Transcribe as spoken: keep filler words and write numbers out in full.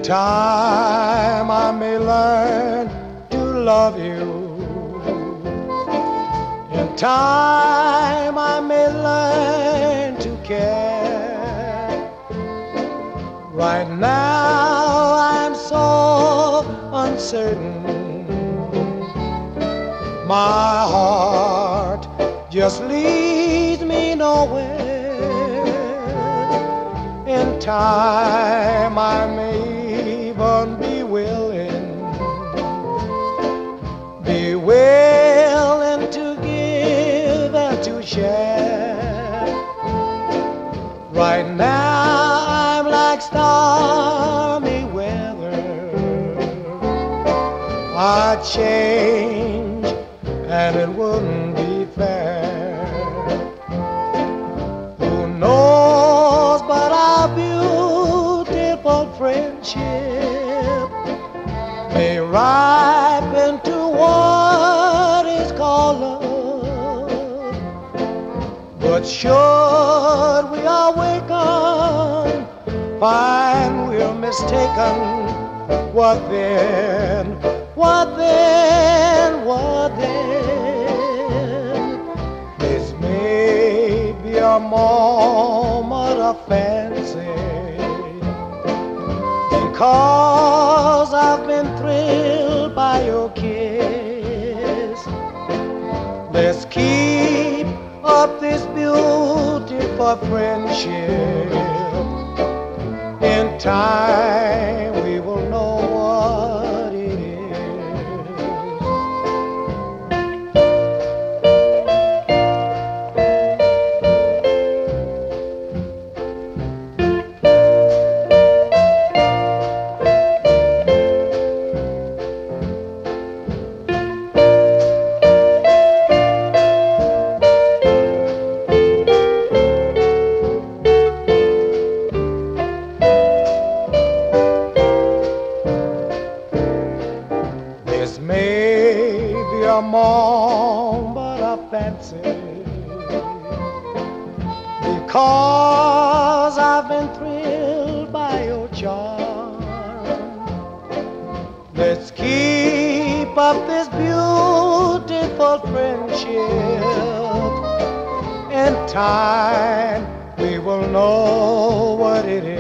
time I may learn to love you. In time I may learn to care. Right now I'm so uncertain. My heart just leads me nowhere. In time I may even be willing, be willing to give and to share. Right now I'm like stormy weather. I'd change and it wouldn't be fair. Who knows but our beautiful friendship may ripen to what is called love. But should we awaken, find we're mistaken, what then? What then? What then? This may be a moment of fancy, because I've been thrilled by your kiss. Let's keep up this beautiful friendship. In time we will know what it is. This may be a moment of fancy, because I've been thrilled by your charm. Let's keep up this beautiful friendship. In time we will know what it is.